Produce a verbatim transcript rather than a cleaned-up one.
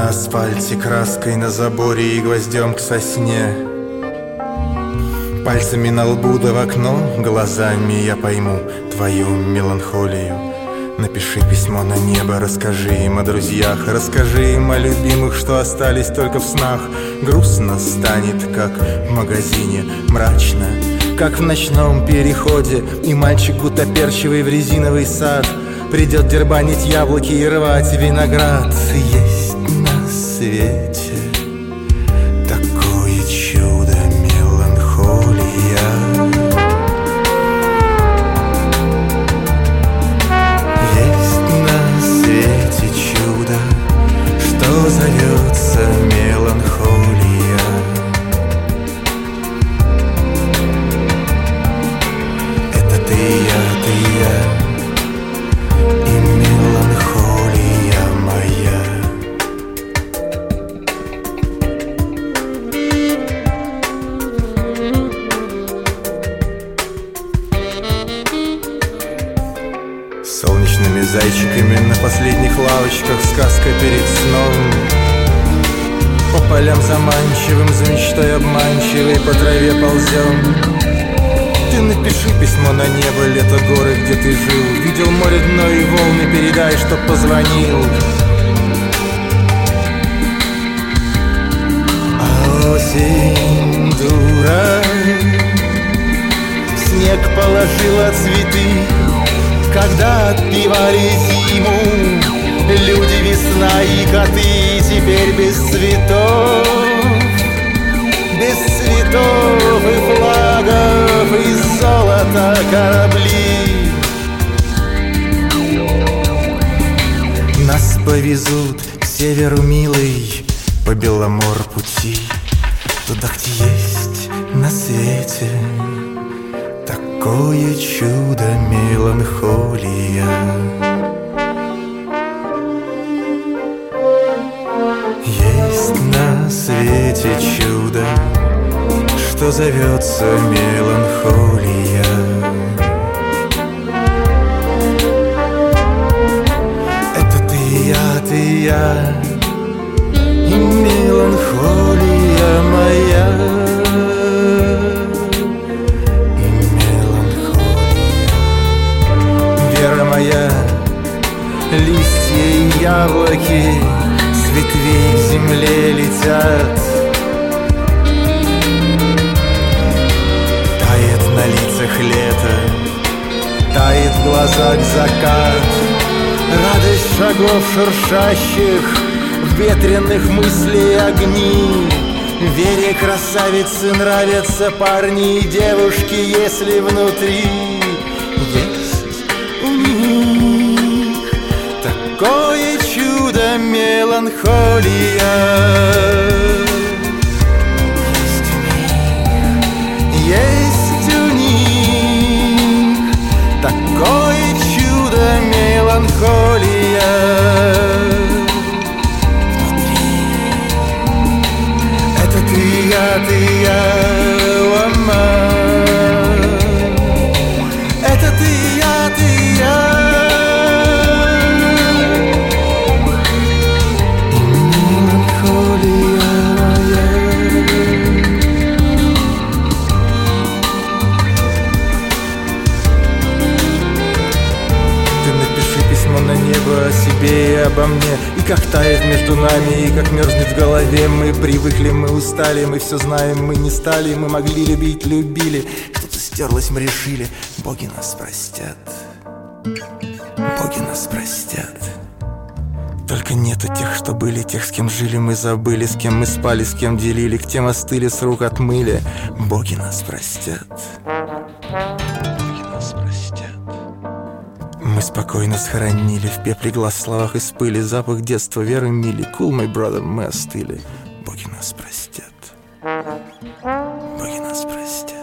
на асфальте, краской на заборе и гвоздем к сосне. Пальцами на лбу да в окно, глазами я пойму твою меланхолию. Напиши письмо на небо, расскажи им о друзьях, расскажи им о любимых, что остались только в снах. Грустно станет, как в магазине, мрачно, как в ночном переходе. И мальчик гутоперчивый в резиновый сад придет дербанить яблоки и рвать виноград. Есть на свете такое чудо меланхолия. Есть на свете чудо, что зовется меланхолия. Это ты, я, ты, я. Солнечными зайчиками на последних лавочках сказка перед сном. По полям заманчивым, за мечтой обманчивой по траве ползем. Ты напиши письмо на небо, лето, горы, где ты жил. Видел море дно и волны, передай, чтоб позвонил. А осень дура, снег положила цветы, когда отпевали зиму люди, весна и коты. Теперь без цветов, без цветов и флагов, и золота корабли. Нас повезут к северу, милый, по Беломор пути, туда, где есть на свете такое чудо меланхолия. Есть на свете чудо, что зовется меланхолия. Это ты, я, ты, я, и меланхолия моя. Моя, листья и яблоки с ветвей к земле летят. Тает на лицах лето, тает в глазах закат. Радость шагов шуршащих, ветреных мыслей огни. Вере красавицы нравятся парни и девушки, если внутри такое чудо меланхолия. Есть у них такое чудо меланхолия. Это ты, я, ты, я, ама. Это ты, я, ты, я. О себе и обо мне, и как тает между нами, и как мерзнет в голове. Мы привыкли, мы устали, мы все знаем, мы не стали. Мы могли любить, любили, что-то стерлось, мы решили. Боги нас простят, боги нас простят. Только нету тех, что были, тех, с кем жили, мы забыли, с кем мы спали, с кем делили, к тем остыли, с рук отмыли. Боги нас простят. Мы спокойно схоронили в пепле глаз, словах из пыли запах детства, веры мили. Cool, my brother, мы остыли. Боги нас простят. Боги нас простят.